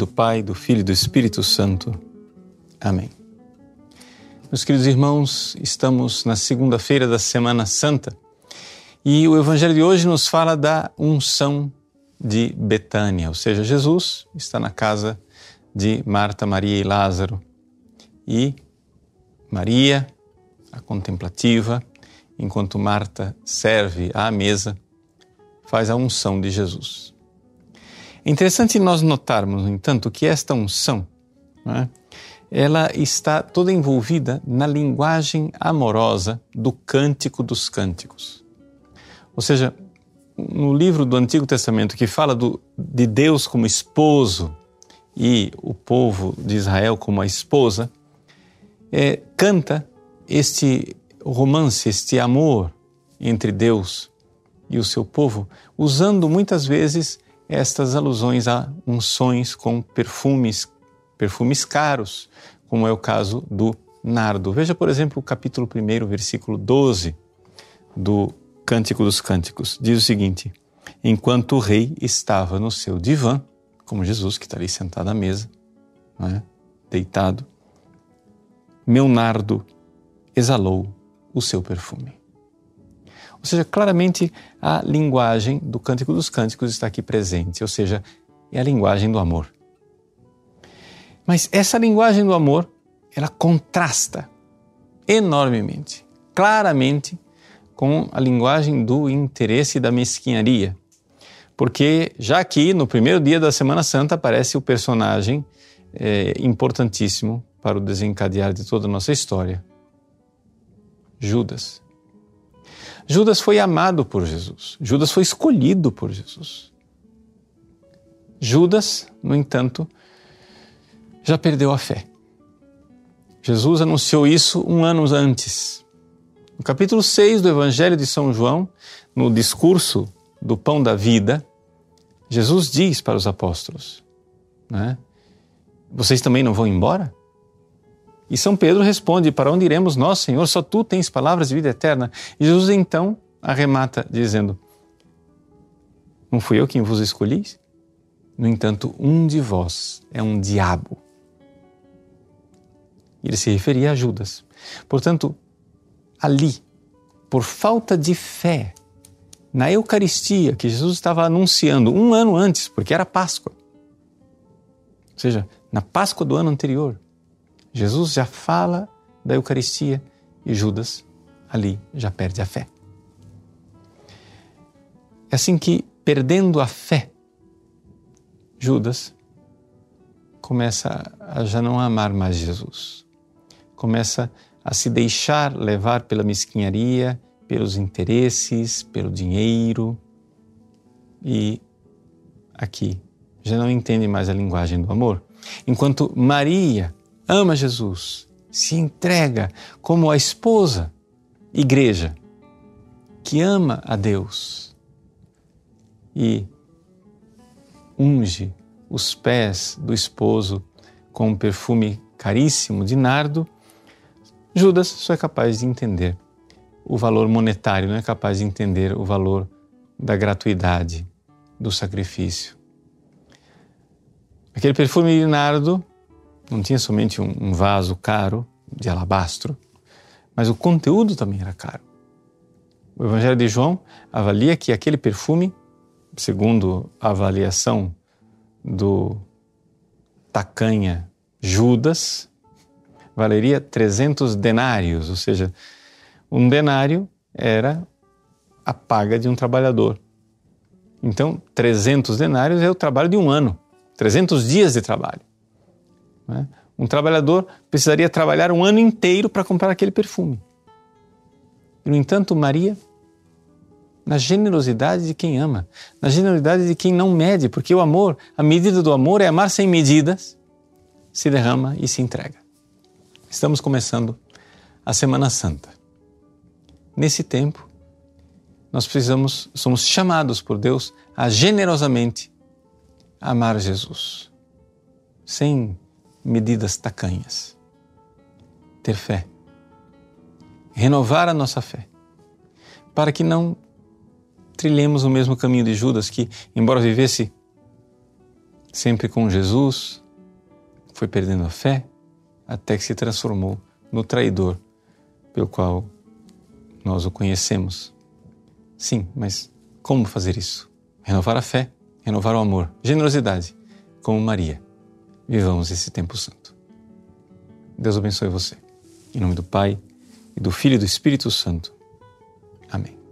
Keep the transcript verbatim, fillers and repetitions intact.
do Pai, do Filho e do Espírito Santo. Amém. Meus queridos irmãos, estamos na segunda-feira da Semana Santa e o Evangelho de hoje nos fala da unção de Betânia, ou seja, Jesus está na casa de Marta, Maria e Lázaro e Maria, a contemplativa, enquanto Marta serve à mesa, faz a unção de Jesus. É interessante nós notarmos, no entanto, que esta unção, né, ela está toda envolvida na linguagem amorosa do Cântico dos Cânticos. Ou seja, no livro do Antigo Testamento que fala do, de Deus como esposo e o povo de Israel como a esposa, é, canta este romance, este amor entre Deus e o seu povo, usando muitas vezes estas alusões a unções com perfumes, perfumes caros, como é o caso do nardo. Veja, por exemplo, o capítulo primeiro, versículo doze do Cântico dos Cânticos. Diz o seguinte: enquanto o rei estava no seu divã, como Jesus, que está ali sentado à mesa, não é? Deitado, meu nardo exalou o seu perfume. Ou seja, claramente a linguagem do Cântico dos Cânticos está aqui presente, ou seja, é a linguagem do amor. Mas essa linguagem do amor, ela contrasta enormemente, claramente, com a linguagem do interesse e da mesquinharia. Porque já aqui, no primeiro dia da Semana Santa, aparece o personagem é, importantíssimo para o desencadear de toda a nossa história, Judas. Judas foi amado por Jesus. Judas foi escolhido por Jesus. Judas, no entanto, já perdeu a fé. Jesus anunciou isso um ano antes. No capítulo seis do Evangelho de São João, no discurso do Pão da Vida, Jesus diz para os apóstolos, né? Vocês também não vão embora? E São Pedro responde: para onde iremos nós, Senhor? Só tu tens palavras de vida eterna. E Jesus então arremata dizendo: não fui eu quem vos escolhi? No entanto, um de vós é um diabo. Ele se referia a Judas. Portanto, ali, por falta de fé na Eucaristia que Jesus estava anunciando um ano antes, porque era Páscoa, ou seja, na Páscoa do ano anterior, Jesus já fala da Eucaristia e Judas ali já perde a fé. É assim que, perdendo a fé, Judas começa a já não amar mais Jesus. Começa a se deixar levar pela mesquinharia, pelos interesses, pelo dinheiro e aqui já não entende mais a linguagem do amor. Enquanto Maria ama Jesus, se entrega como a esposa, igreja, que ama a Deus e unge os pés do esposo com um perfume caríssimo de nardo, Judas só é capaz de entender o valor monetário, não é capaz de entender o valor da gratuidade, do sacrifício. Aquele perfume de nardo não tinha somente um, um vaso caro, de alabastro, mas o conteúdo também era caro. O Evangelho de João avalia que aquele perfume, segundo a avaliação do tacanha Judas, valeria trezentos denários, ou seja, um denário era a paga de um trabalhador. Então, trezentos denários é o trabalho de um ano, trezentos dias de trabalho. Né? Um trabalhador precisaria trabalhar um ano inteiro para comprar aquele perfume. E, no entanto, Maria, na generosidade de quem ama, na generosidade de quem não mede, porque o amor, a medida do amor é amar sem medidas, se derrama e se entrega. Estamos começando a Semana Santa. Nesse tempo, nós precisamos, somos chamados por Deus a generosamente amar Jesus, sem medidas tacanhas. Ter fé, renovar a nossa fé, para que não trilhemos o mesmo caminho de Judas, que, embora vivesse sempre com Jesus, foi perdendo a fé, até que se transformou no traidor pelo qual nós o conhecemos. Sim, mas como fazer isso? Renovar a fé, renovar o amor, generosidade, como Maria. Vivamos esse tempo santo. Deus abençoe você. Em nome do Pai, e do Filho e do Espírito Santo. Amém.